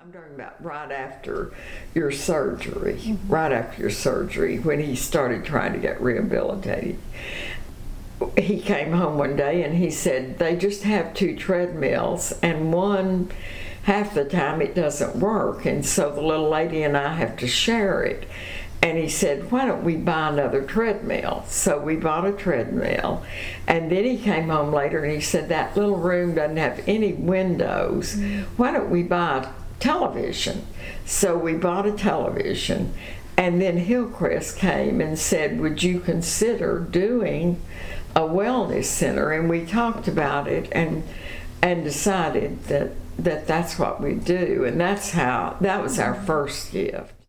I'm talking about right after your surgery, right after your surgery, when he started trying to get rehabilitated. He came home one day and he said, they just have 2 treadmills and one, half the time it doesn't work. And so the little lady and I have to share it. And he said, why don't we buy another treadmill? So we bought a treadmill. And then he came home later and he said, that little room doesn't have any windows. Why don't we buy a television? So we bought a television. And then Hillcrest came and said, would you consider doing a wellness center? And we talked about it and decided that that's what we do. And that was our first gift.